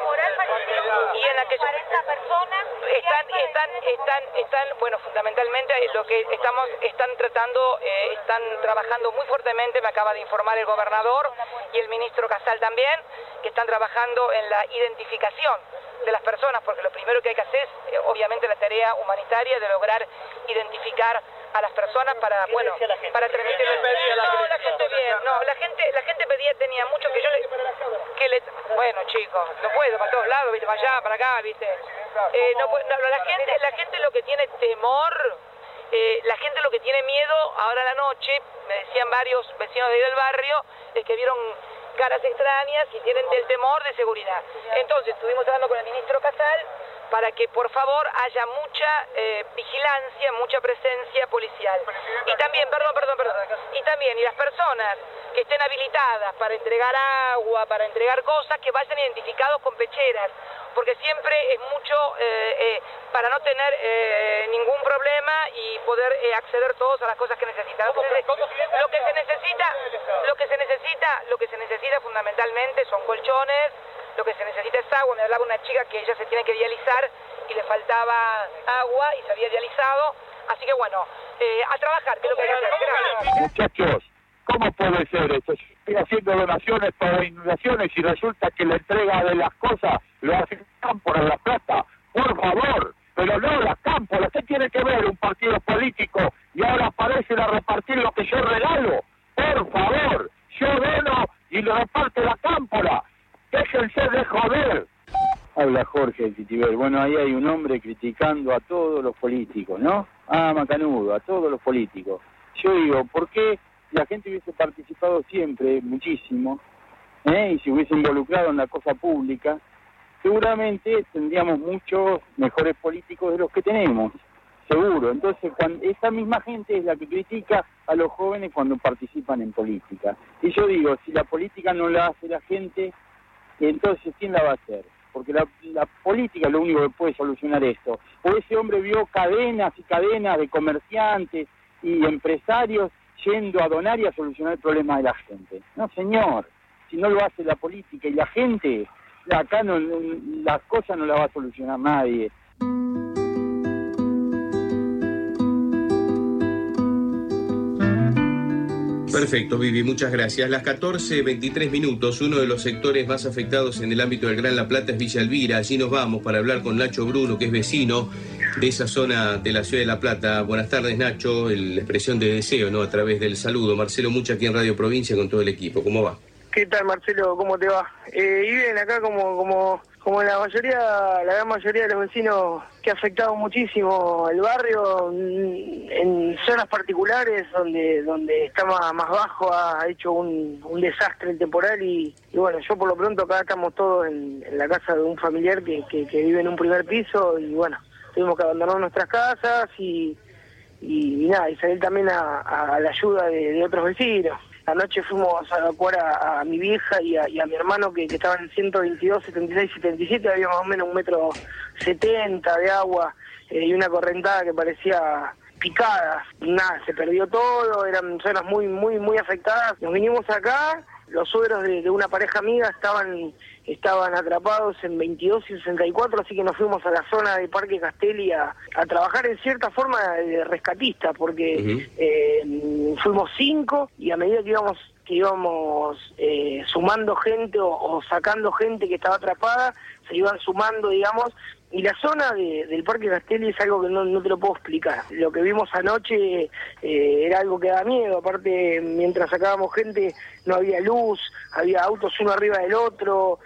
y en aquellos cuarenta personas están, están, están, están, bueno, fundamentalmente lo que estamos, están tratando, eh, están trabajando muy fuertemente, me acaba de informar el gobernador y el ministro Casal también, que están trabajando en la identificación de las personas, porque lo primero que hay que hacer es, eh, obviamente, la tarea humanitaria de lograr identificar a las personas para, bueno, para transmitir el... No, la gente bien, no, la gente, la gente pedía, tenía mucho que yo le... Que le bueno, chicos, no puedo, para todos lados, viste, para allá, para acá, viste. Eh, no, no, la gente, la gente lo que tiene temor, eh, la gente lo que tiene miedo ahora a la noche, me decían varios vecinos de ahí del barrio, es que vieron caras extrañas y tienen el temor de seguridad. Entonces estuvimos hablando con el ministro Casal para que por favor haya mucha eh, vigilancia, mucha presencia policial. Y también, perdón, perdón, perdón, y también, y las personas que estén habilitadas para entregar agua, para entregar cosas, que vayan identificados con pecheras, porque siempre es mucho eh, eh, para no tener eh, ningún problema y poder eh, acceder todos a las cosas que necesitan. Entonces, lo que se necesita, lo que se necesita, lo que se necesita fundamentalmente son colchones, lo que se necesita es agua. Me hablaba una chica que ella se tiene que dializar y le faltaba agua y se había dializado, así que bueno, eh, a trabajar, que es lo que hay que hacer. Muchachos, ¿cómo puede ser esto? Estoy haciendo donaciones para inundaciones y resulta que la entrega de las cosas lo hace Cámpora de La Plata. Por favor, pero no la Cámpora. ¿Qué tiene que ver un partido político y ahora aparecen a repartir lo que yo regalo? Por favor, yo dono y lo reparte la Cámpora. Déjense de joder. Habla Jorge Titiber. Bueno, ahí hay un hombre criticando a todos los políticos, ¿no? Ah, macanudo, a todos los políticos. Yo digo, ¿por qué la gente hubiese participado siempre, muchísimo, ¿eh? Y se hubiese involucrado en la cosa pública? Seguramente tendríamos muchos mejores políticos de los que tenemos, seguro. Entonces, cuando, esa misma gente es la que critica a los jóvenes cuando participan en política. Y yo digo, si la política no la hace la gente, entonces ¿quién la va a hacer? Porque la, la política es lo único que puede solucionar esto. O ese hombre vio cadenas y cadenas de comerciantes y empresarios yendo a donar y a solucionar el problema de la gente. No, señor, si no lo hace la política y la gente, acá no, las cosas no las va a solucionar nadie. Perfecto, Vivi, muchas gracias. Las catorce veintitrés minutos, uno de los sectores más afectados en el ámbito del Gran La Plata es Villa Elvira. Allí nos vamos para hablar con Nacho Bruno, que es vecino de esa zona de la ciudad de La Plata. Buenas tardes, Nacho. El, la expresión de deseo, ¿no? A través del saludo. Marcelo Mucha aquí en Radio Provincia con todo el equipo. ¿Cómo va? ¿Qué tal, Marcelo? ¿Cómo te va? Eh, y bien, acá como como como la mayoría, la gran mayoría de los vecinos que ha afectado muchísimo el barrio, en zonas particulares donde donde está más, más bajo, ha hecho un, un desastre el temporal y, y bueno, yo por lo pronto acá estamos todos en, en la casa de un familiar que, que, que vive en un primer piso y bueno, tuvimos que abandonar nuestras casas y, y, y nada, y salir también a, a la ayuda de, de otros vecinos. Anoche fuimos a evacuar a, a mi vieja y a, y a mi hermano que, que estaban en ciento veintidós, setenta y seis, setenta y siete, había más o menos un metro setenta de agua eh, y una correntada que parecía picada. Nada, se perdió todo, eran zonas muy, muy, muy afectadas. Nos vinimos acá, los suegros de, de una pareja amiga estaban estaban atrapados en veintidós y sesenta y cuatro, así que nos fuimos a la zona de Parque Castelli a, a trabajar en cierta forma de rescatista, porque uh-huh. eh, fuimos cinco y a medida que íbamos que íbamos eh, sumando gente o, o sacando gente que estaba atrapada, se iban sumando, digamos, y la zona de, del Parque Castelli es algo que no, no te lo puedo explicar. Lo que vimos anoche eh, era algo que da miedo, aparte mientras sacábamos gente no había luz, había autos uno arriba del otro,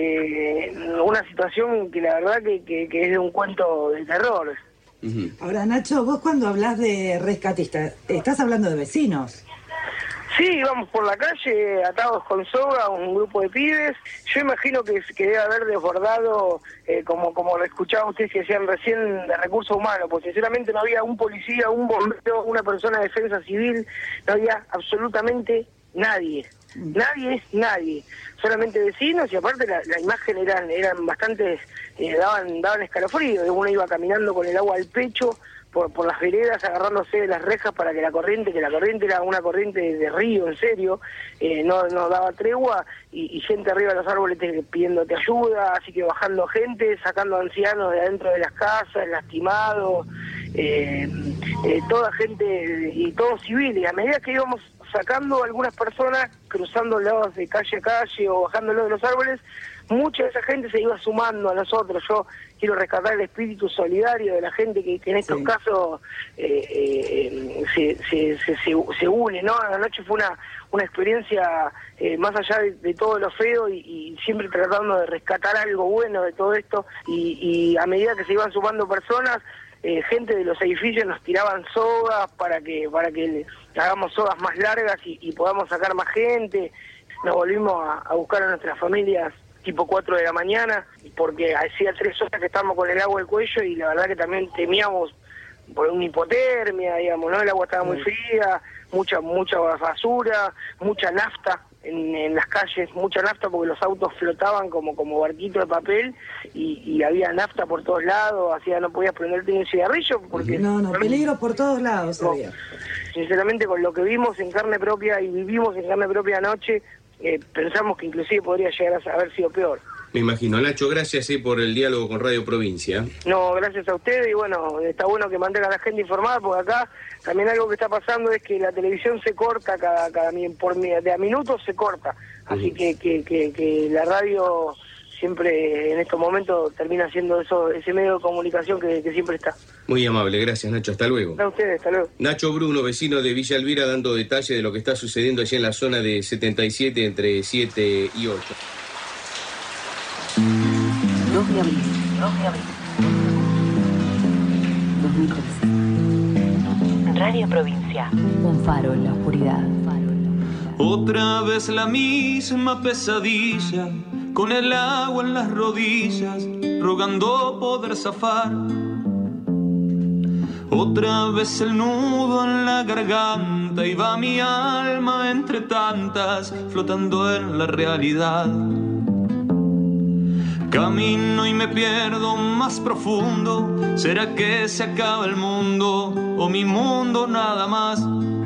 eh, una situación que la verdad que, que, que es de un cuento de terror. Uh-huh. Ahora, Nacho, vos cuando hablas de rescatista, estás hablando de vecinos. Sí, íbamos por la calle atados con soga, un grupo de pibes. Yo imagino que, que debe haber desbordado, eh, como como lo escuchaban ustedes que decían recién, de recursos humanos, porque sinceramente no había un policía, un bombero, una persona de defensa civil, no había absolutamente nadie. Nadie es nadie, solamente vecinos, y aparte la, la imagen eran eran bastante, eh, daban daban escalofrío. Uno iba caminando con el agua al pecho por, por las veredas, agarrándose de las rejas para que la corriente, que la corriente era una corriente de, de río, en serio, eh, no, no daba tregua, y, y gente arriba de los árboles te, pidiéndote ayuda, así que bajando gente, sacando ancianos de adentro de las casas, lastimados, eh, eh, toda gente, y todos civiles. A medida que íbamos sacando algunas personas, cruzando lados de calle a calle o bajándolos de los árboles, mucha de esa gente se iba sumando a nosotros. Yo quiero rescatar el espíritu solidario de la gente que, que en estos sí. casos eh, eh, se, se, se, se, se une, ¿no? Anoche fue una, una experiencia eh, más allá de, de todo lo feo y, y siempre tratando de rescatar algo bueno de todo esto, y, y a medida que se iban sumando personas, Eh, gente de los edificios nos tiraban sogas para que para que hagamos sogas más largas y, y podamos sacar más gente. Nos volvimos a, a buscar a nuestras familias tipo cuatro de la mañana, porque hacía tres horas que estábamos con el agua al cuello y la verdad que también temíamos por una hipotermia, digamos, ¿no? El agua estaba muy fría, mucha mucha basura, mucha nafta en, en las calles, mucha nafta porque los autos flotaban como como barquitos de papel y, y había nafta por todos lados, así no podías prenderte ni un cigarrillo porque... No, no, peligro por todos lados no, había. Sinceramente, con lo que vimos en carne propia y vivimos en carne propia anoche, eh, pensamos que inclusive podría llegar a haber sido peor. Me imagino. Nacho, gracias eh, por el diálogo con Radio Provincia. No, gracias a ustedes, y bueno, está bueno que mantengan a la gente informada, porque acá también algo que está pasando es que la televisión se corta cada, cada por de a minutos se corta, así uh-huh. que, que, que, que la radio siempre en estos momentos termina siendo eso, ese medio de comunicación que, que siempre está. Muy amable, gracias Nacho, hasta luego. A ustedes, hasta luego. Nacho Bruno, vecino de Villa Elvira, dando detalles de lo que está sucediendo allí en la zona de setenta y siete, entre siete y ocho. dos de abril. dos de abril. dos mil trece. Radio Provincia. Un faro en la oscuridad. Otra vez la misma pesadilla, con el agua en las rodillas, rogando poder zafar. Otra vez el nudo en la garganta, y va mi alma entre tantas, flotando en la realidad. Camino y me pierdo más profundo. ¿Será que se acaba el mundo o mi mundo nada más?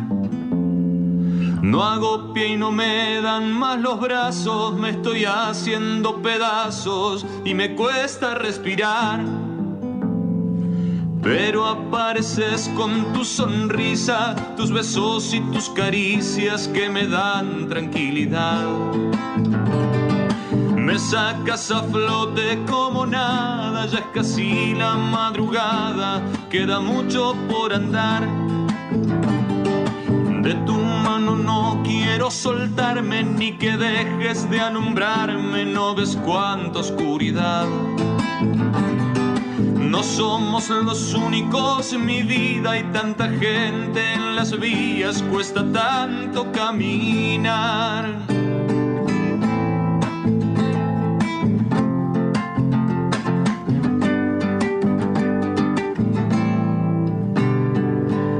No hago pie y no me dan más los brazos. Me estoy haciendo pedazos y me cuesta respirar. Pero apareces con tu sonrisa, tus besos y tus caricias que me dan tranquilidad. Me sacas a flote como nada, ya es casi la madrugada, queda mucho por andar. De tu mano no quiero soltarme, ni que dejes de alumbrarme, no ves cuánta oscuridad. No somos los únicos en mi vida, hay tanta gente en las vías, cuesta tanto caminar.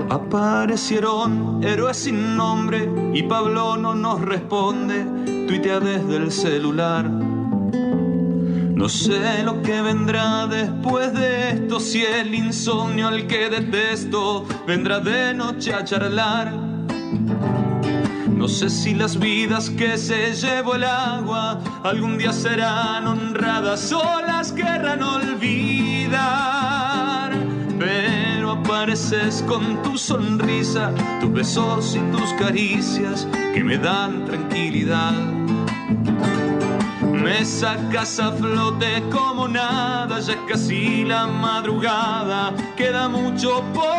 Aparecieron héroes sin nombre y Pablo no nos responde, tuitea desde el celular. No sé lo que vendrá después de esto, si el insomnio al que detesto vendrá de noche a charlar. No sé si las vidas que se llevó el agua algún día serán honradas o las querrán olvidar. Pero apareces con tu sonrisa, tus besos y tus caricias que me dan tranquilidad. Me sacas a flote como nada, ya es casi la madrugada, queda mucho por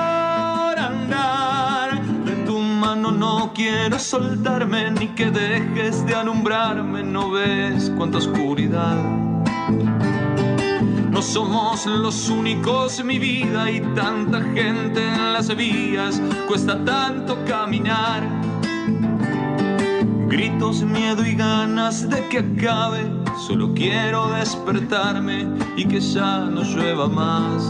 andar. De tu mano no quiero soltarme, ni que dejes de alumbrarme, no ves cuánta oscuridad. No somos los únicos en mi vida y tanta gente en las vías, cuesta tanto caminar. Gritos, miedo y ganas de que acabe, solo quiero despertarme y que ya no llueva más.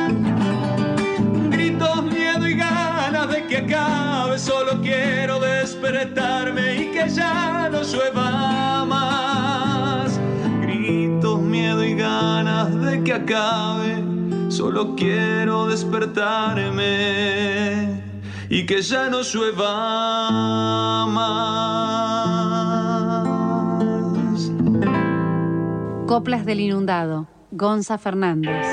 Gritos, miedo y ganas de que acabe, solo quiero despertarme y que ya no llueva más. Gritos, miedo y ganas de que acabe, solo quiero despertarme y que ya no llueva más. Coplas del Inundado, Gonza Fernández.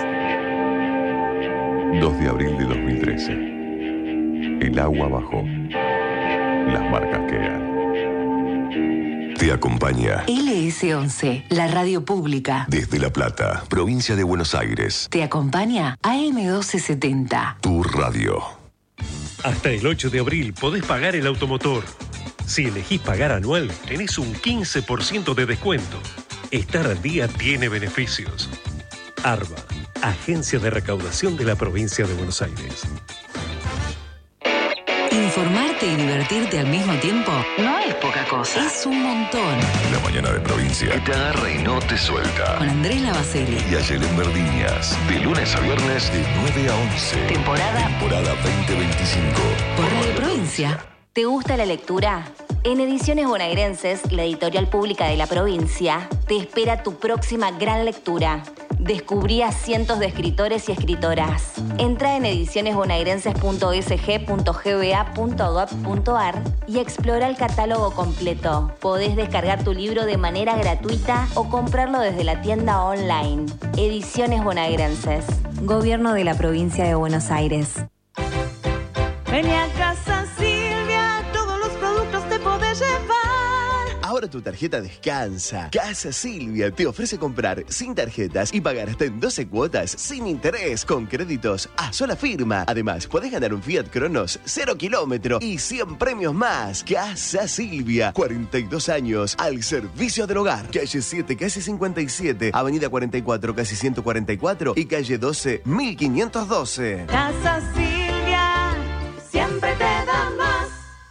dos de abril de dos mil trece. El agua bajó. Las marcas quedan. Te acompaña L S once, la radio pública. desde La Plata, provincia de Buenos Aires. Te acompaña A M doce setenta. Tu radio. Hasta el ocho de abril podés pagar el automotor. Si elegís pagar anual, tenés un quince por ciento de descuento. Estar al día tiene beneficios. ARBA, Agencia de Recaudación de la Provincia de Buenos Aires. Informarte y divertirte al mismo tiempo no es poca cosa. Es un montón. La mañana de provincia que te agarra y no te suelta. Con Andrés Lavaceli Y Ayelen Verdiñas. De lunes a viernes de nueve a once. Temporada. Temporada veinte veinticinco. Por Radio Provincia. ¿Te gusta la lectura? En Ediciones Bonaerenses, la editorial pública de la provincia, te espera tu próxima gran lectura. Descubrí a cientos de escritores y escritoras. Entra en ediciones bonaerenses punto s g punto g b a punto gov punto a r y explora el catálogo completo. Podés descargar tu libro de manera gratuita o comprarlo desde la tienda online. Ediciones Bonaerenses. Gobierno de la Provincia de Buenos Aires. Vení a Casa Silvia, todos los productos te podés llevar. Ahora tu tarjeta descansa. Casa Silvia te ofrece comprar sin tarjetas y pagar hasta en doce cuotas sin interés con créditos a sola firma. Además, podés ganar un Fiat Cronos cero kilómetro y cien premios más. Casa Silvia, cuarenta y dos años al servicio del hogar. Calle siete, casi cincuenta y siete, Avenida cuarenta y cuatro, casi ciento cuarenta y cuatro y calle doce, mil quinientos doce. Casa Silvia, siempre te da más.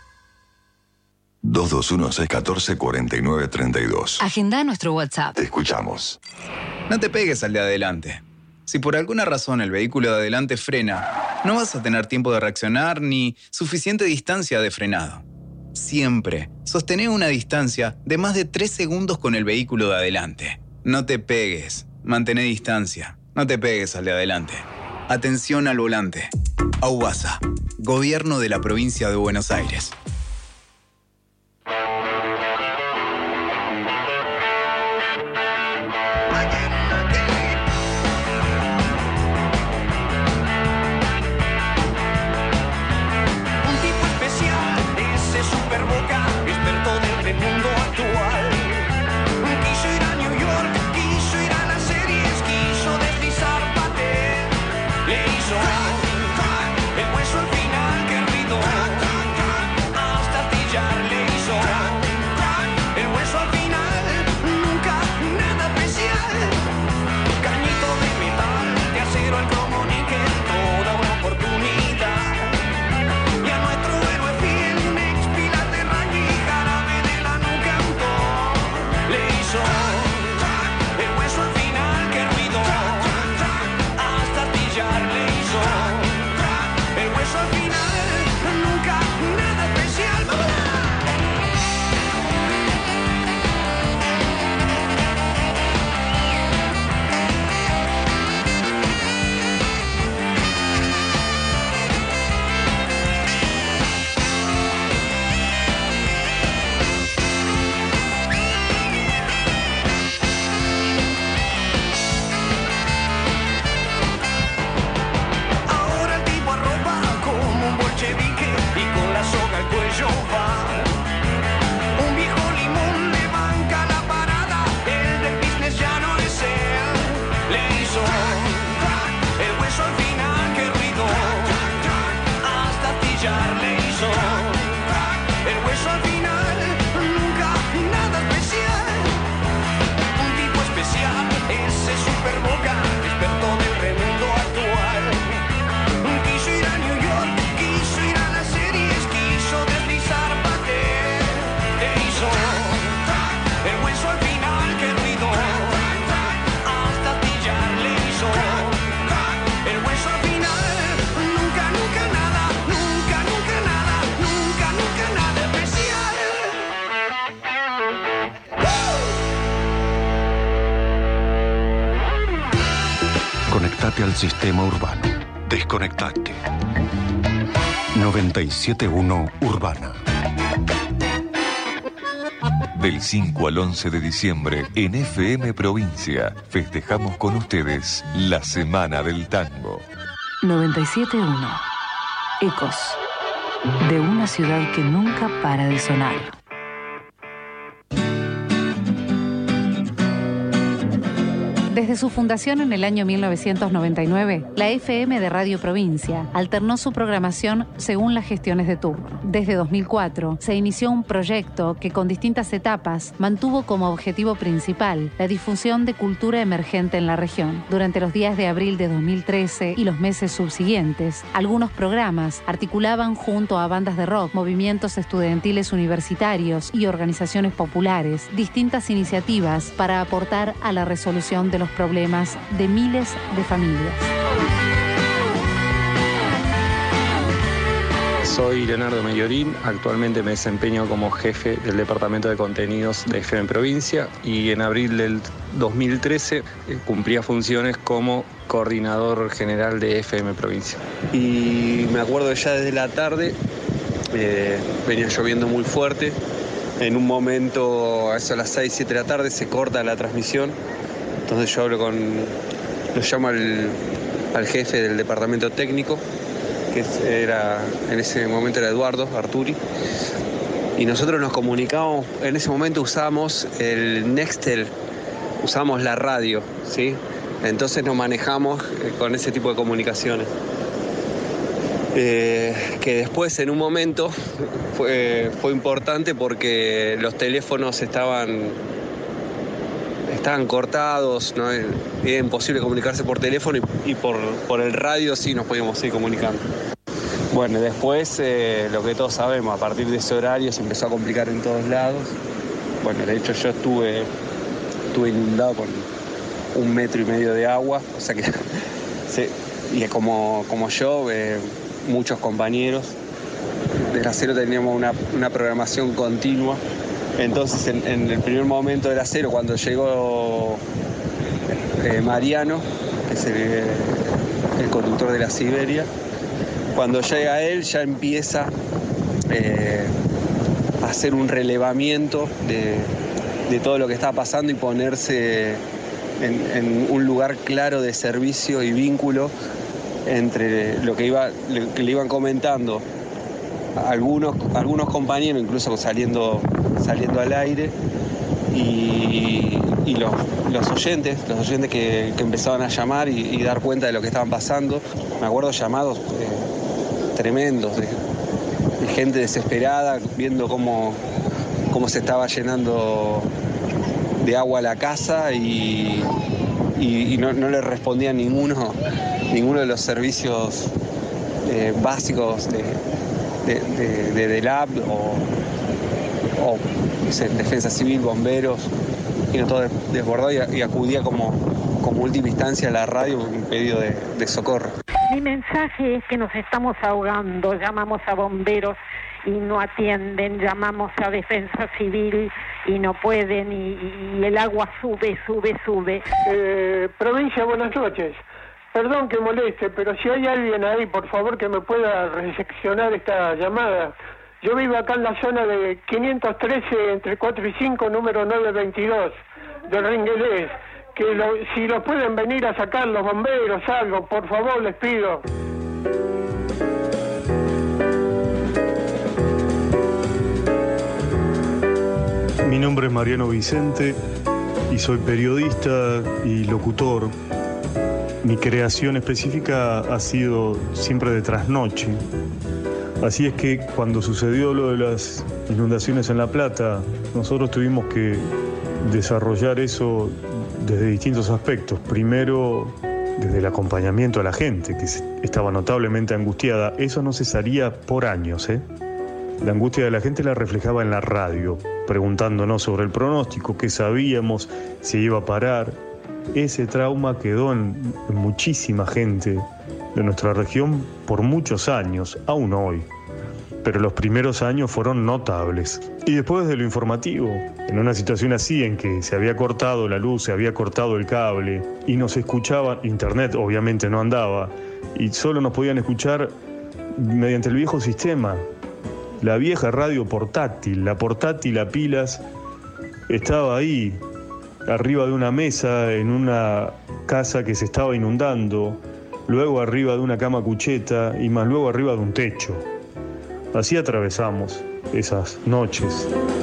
dos dos uno, seis uno cuatro, cuatro nueve tres dos. Agenda nuestro WhatsApp. Te escuchamos. No te pegues al de adelante. Si por alguna razón el vehículo de adelante frena, no vas a tener tiempo de reaccionar ni suficiente distancia de frenado. Siempre sostené una distancia de más de tres segundos con el vehículo de adelante. No te pegues. Mantén distancia. No te pegues al de adelante. Atención al volante. AUBASA, Gobierno de la Provincia de Buenos Aires. Le hizo el hueso al final que ritmo. sistema urbano. Desconectate. noventa y siete punto uno Urbana. Del cinco al once de diciembre en F M Provincia festejamos con ustedes la Semana del Tango. noventa y siete punto uno Ecos de una ciudad que nunca para de sonar. Desde su fundación en el año mil novecientos noventa y nueve, la F M de Radio Provincia alternó su programación según las gestiones de turno. Desde dos mil cuatro se inició un proyecto que con distintas etapas mantuvo como objetivo principal la difusión de cultura emergente en la región. Durante los días de abril de dos mil trece y los meses subsiguientes, algunos programas articulaban junto a bandas de rock, movimientos estudiantiles universitarios y organizaciones populares distintas iniciativas para aportar a la resolución de los problemas de miles de familias. Soy Leonardo Mellorín, actualmente me desempeño como jefe del Departamento de Contenidos de F M Provincia y en abril del dos mil trece eh, cumplía funciones como coordinador general de F M Provincia. Y me acuerdo ya desde la tarde, eh, venía lloviendo muy fuerte, en un momento a eso a las seis, siete de la tarde se corta la transmisión. Entonces yo hablo con, lo llamo al, al jefe del departamento técnico, que era, en ese momento era Eduardo Arturi, y nosotros nos comunicamos, en ese momento usamos el Nextel, usamos la radio, ¿sí? Entonces nos manejamos con ese tipo de comunicaciones. Eh, que después en un momento fue, fue importante porque los teléfonos estaban... estaban cortados, ¿no? Era imposible comunicarse por teléfono y, y por, por el radio sí nos podíamos seguir comunicando. Bueno, después eh, lo que todos sabemos, a partir de ese horario se empezó a complicar en todos lados. Bueno, de hecho yo estuve, estuve inundado con un metro y medio de agua, o sea que, sí, y como, como yo, eh, muchos compañeros del Acero teníamos una, una programación continua. Entonces, en, en el primer momento del Acero, cuando llegó eh, Mariano, que es el, el conductor de la Siberia, cuando llega él ya empieza eh, a hacer un relevamiento de, de todo lo que está pasando y ponerse en, en un lugar claro de servicio y vínculo entre lo que, iba, lo que le iban comentando algunos, algunos compañeros, incluso saliendo... saliendo al aire y, y los, los oyentes, los oyentes que, que empezaban a llamar y, y dar cuenta de lo que estaban pasando. Me acuerdo llamados eh, tremendos de, de gente desesperada viendo cómo, cómo se estaba llenando de agua la casa y, y, y no, no le respondía ninguno, ninguno de los servicios eh, básicos de, de, de, de, del A B o o defensa civil, bomberos, y no todo desbordado y, y acudía como, como última instancia a la radio en pedido de, de socorro. Mi mensaje es que nos estamos ahogando, llamamos a bomberos y no atienden, llamamos a defensa civil y no pueden, y, y el agua sube, sube, sube. Eh, provincia, buenas noches. Perdón que moleste, pero si hay alguien ahí, por favor, que me pueda recepcionar esta llamada. Yo vivo acá en la zona de quinientos trece, entre cuatro y cinco, número novecientos veintidós, de Ringuelés. Que lo, si lo pueden venir a sacar los bomberos, algo, por favor, les pido. Mi nombre es Mariano Vicente y soy periodista y locutor. Mi creación específica ha sido siempre de trasnoche. Así es que cuando sucedió lo de las inundaciones en La Plata, nosotros tuvimos que desarrollar eso desde distintos aspectos. Primero, desde el acompañamiento a la gente, que estaba notablemente angustiada. Eso no cesaría por años, ¿eh? La angustia de la gente la reflejaba en la radio, preguntándonos sobre el pronóstico, qué sabíamos, si iba a parar. Ese trauma quedó en, en muchísima gente de nuestra región por muchos años, aún hoy. pero los primeros años fueron notables. Y después de lo informativo, en una situación así en que se había cortado la luz, se había cortado el cable y nos escuchaban, internet obviamente no andaba, y solo nos podían escuchar mediante el viejo sistema, la vieja radio portátil, la portátil a pilas estaba ahí, arriba de una mesa en una casa que se estaba inundando, luego arriba de una cama cucheta y más luego arriba de un techo. Así atravesamos esas noches.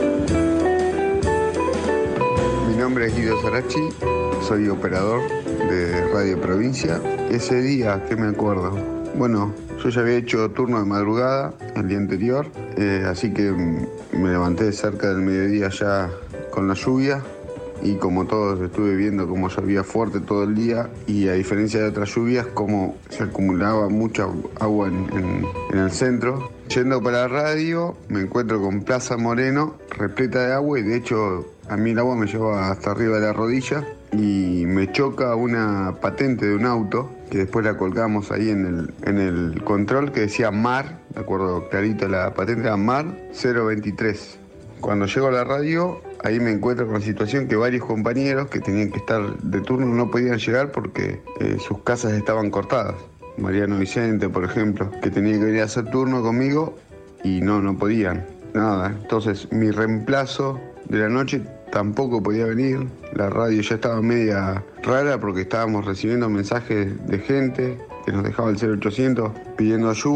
Mi nombre es Guido Sarachi, soy operador de Radio Provincia. Ese día, ¿qué me acuerdo? Bueno, yo ya había hecho turno de madrugada el día anterior, eh, así que me levanté cerca del mediodía ya con la lluvia. Y como todos estuve viendo cómo llovía fuerte todo el día y a diferencia de otras lluvias como se acumulaba mucha agua en, en, en el centro. Yendo para la radio me encuentro con Plaza Moreno repleta de agua y de hecho a mí el agua me lleva hasta arriba de la rodilla y me choca una patente de un auto que después la colgamos ahí en el, en el control que decía Mar, de acuerdo clarito la patente era Mar cero veintitrés. Cuando llego a la radio, ahí me encuentro con la situación que varios compañeros que tenían que estar de turno no podían llegar porque eh, sus casas estaban cortadas. Mariano Vicente, por ejemplo, que tenía que venir a hacer turno conmigo y no, no podían. Nada, entonces mi reemplazo de la noche tampoco podía venir. La radio ya estaba media rara porque estábamos recibiendo mensajes de gente que nos dejaba el cero ochocientos pidiendo ayuda.